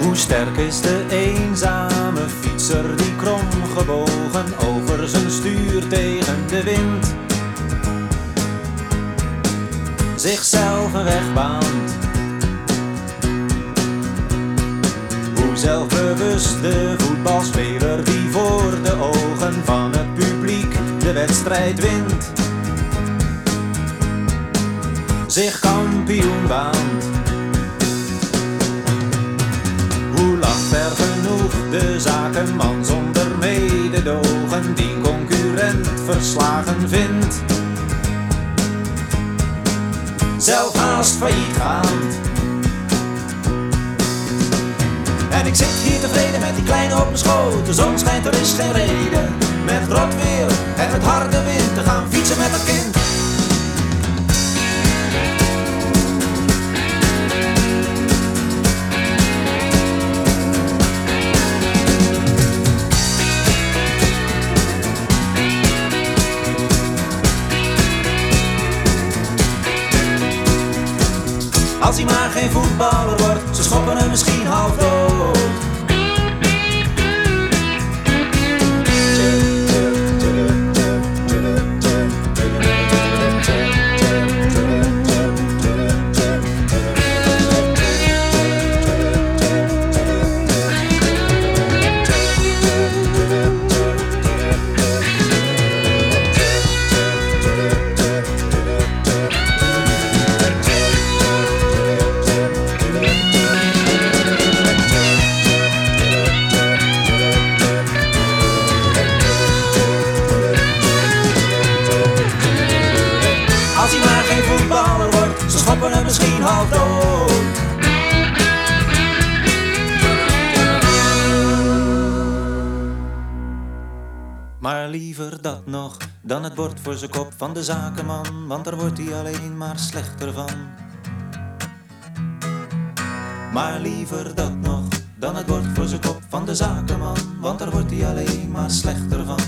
Hoe sterk is de eenzame fietser die kromgebogen over zijn stuur tegen de wind zichzelf een weg baant. Hoe zelfbewust de voetbalspeler die voor de ogen van het publiek de wedstrijd wint zich kampioen baant. Hoe lacht ver genoeg de zakenman zonder mededogen die concurrent verslagen vindt, zelf haast failliet gaand. En ik zit hier tevreden met die kleine op mijn schoot. De zon schijnt, er is geen reden met rot weer en met harde wind te gaan fietsen met een kind. Als hij maar geen voetballer wordt, ze schoppen hem misschien half dood. Als hij maar geen voetballer wordt, ze schoppen hem misschien half dood. Maar liever dat nog dan het bord voor zijn kop van de zakenman, want daar wordt hij alleen maar slechter van. Maar liever dat nog dan het bord voor zijn kop van de zakenman, want daar wordt hij alleen maar slechter van.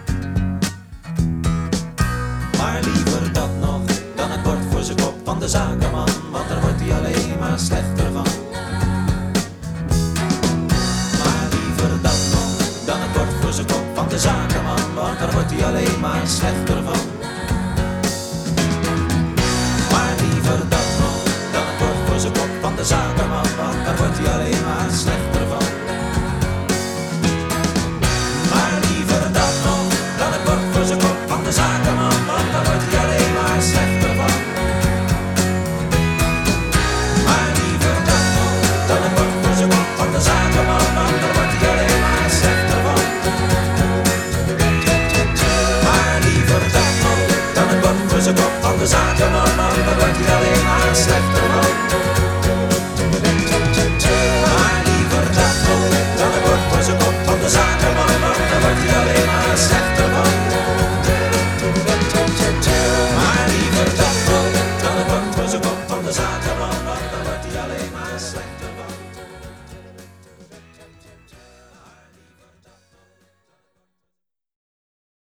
Maar liever dat nog dan het bord voor zijn kop van de zakenman, want daar wordt hij alleen maar slechter van. Maar liever dat nog dan het bord voor zijn kop van de zakenman, want daar wordt hij alleen maar slechter van. Maar liever dat nog dan het bord voor zijn kop van de zakenman, want daar wordt hij alleen maar slechter van.